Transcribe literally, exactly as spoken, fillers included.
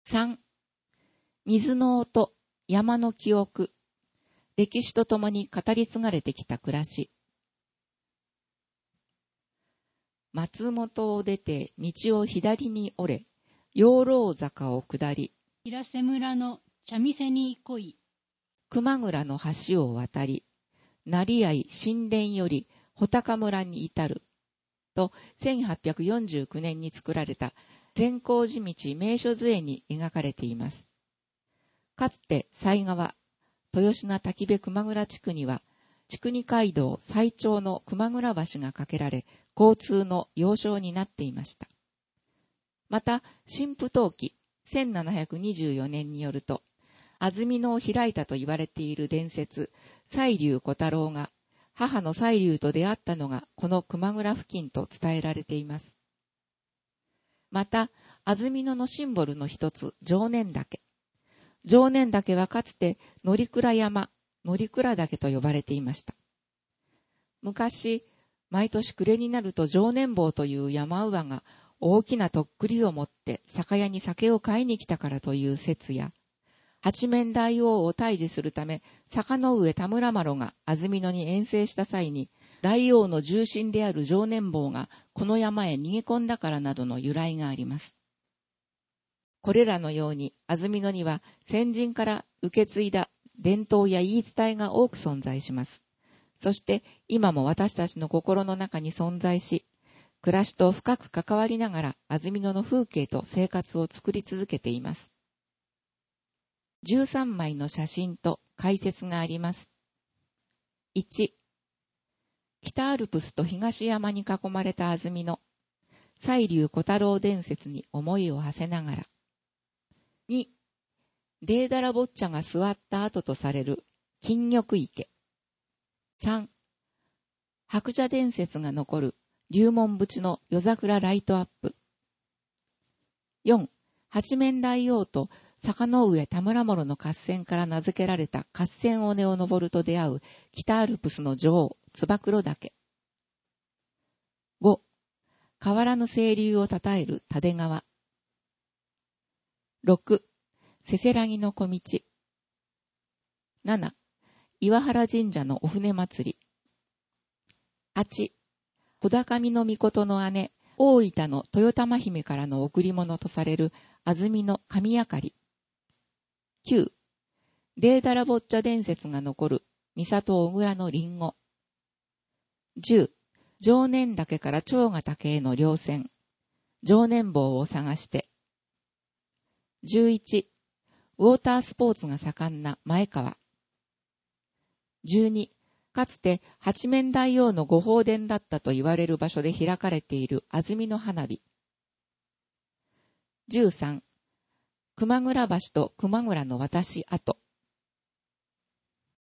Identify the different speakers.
Speaker 1: さん、水の音、山の記憶、歴史とともに語り継がれてきた暮らし。松本を出て道を左に折れ、養老坂を下り、
Speaker 2: 平瀬村の茶店に来い。
Speaker 1: 熊倉の橋を渡り、成合神殿より穂高村に至る、とせんはっぴゃくよんじゅうきゅうねんに作られた善光寺道名所図絵に描かれています。かつて西側、豊品滝部熊倉地区には、筑二街道最長の熊倉橋が架けられ、交通の要衝になっていました。また、新不登記せんななひゃくにじゅうよねんによると、安曇野を開いたと言われている伝説、西流小太郎が、母の西流と出会ったのがこの熊倉付近と伝えられています。また、安曇野のシンボルの一つ、常念岳。常念岳はかつて乗鞍山、乗鞍岳と呼ばれていました。昔、毎年暮れになると常念坊という山姥が大きなとっくりを持って酒屋に酒を買いに来たからという説や、八面大王を退治するため、坂の上田村麻呂が安曇野に遠征した際に、大王の重臣である常念坊がこの山へ逃げ込んだからなどの由来があります。これらのように、安曇野には先人から受け継いだ伝統や言い伝えが多く存在します。そして今も私たちの心の中に存在し、暮らしと深く関わりながら安曇野の風景と生活を作り続けています。じゅうさんまいの写真と解説があります。いち、北アルプスと東山に囲まれた安曇野、西流小太郎伝説に思いを馳せながら。に、デーダラボッチャが座った後とされる金玉池。さん、白蛇伝説が残る龍門淵の夜桜ライトアップ。よん、八面大王と坂の上田村麻呂の合戦から名付けられた合戦尾根を登ると出会う北アルプスの女王、燕岳。ご、変わらぬ清流をたたえる蓼川。ろく、せせらぎの小道。なな、岩原神社のお船祭り。はち、小高見の命の姉、大分の豊玉姫からの贈り物とされる安曇野神明かり。きゅう、デーダラボッチャ伝説が残る三郷小倉のリンゴ。じゅう、常念岳から長ヶ岳への稜線、常念坊を探して。じゅういち、ウォータースポーツが盛んな前川。じゅうに、かつて八面大王のご宝殿だったと言われる場所で開かれている安曇野花火。じゅうさん、熊倉橋と熊倉の渡し跡。